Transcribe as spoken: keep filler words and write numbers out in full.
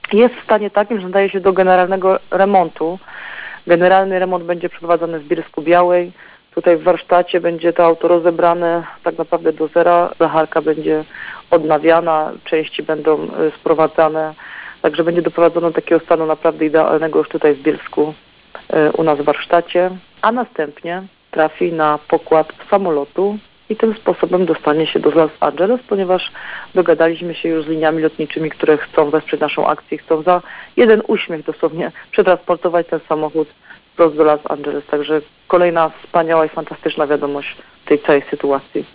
jest w stanie takim, że nadaje się do generalnego remontu. Generalny remont będzie przeprowadzony w Bielsku-Białej. Tutaj w warsztacie będzie to auto rozebrane tak naprawdę do zera. Blacharka będzie odnawiana, części będą sprowadzane. Także będzie doprowadzone do takiego stanu naprawdę idealnego już tutaj w Bielsku u nas w warsztacie. A następnie trafi na pokład samolotu i tym sposobem dostanie się do Los Angeles, ponieważ dogadaliśmy się już z liniami lotniczymi, które chcą wesprzeć naszą akcję, chcą za jeden uśmiech dosłownie przetransportować ten samochód wprost do Los Angeles. Także kolejna wspaniała i fantastyczna wiadomość w tej całej sytuacji.